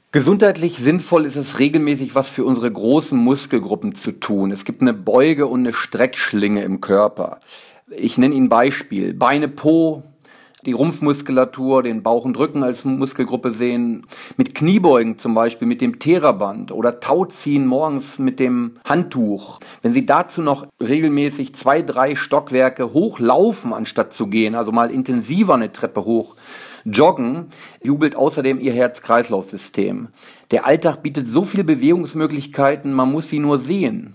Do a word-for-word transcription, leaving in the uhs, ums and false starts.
Gesundheitlich sinnvoll ist es regelmäßig, was für unsere großen Muskelgruppen zu tun. Es gibt eine Beuge- und eine Streckschlinge im Körper. Ich nenne Ihnen ein Beispiel. Beine, Po, die Rumpfmuskulatur, den Bauch und Rücken als Muskelgruppe sehen. Mit Kniebeugen zum Beispiel, mit dem Theraband oder Tauziehen morgens mit dem Handtuch. Wenn Sie dazu noch regelmäßig zwei, drei Stockwerke hochlaufen, anstatt zu gehen, also mal intensiver eine Treppe hoch, Joggen, jubelt außerdem Ihr Herz-Kreislauf-System. Der Alltag bietet so viele Bewegungsmöglichkeiten, man muss sie nur sehen.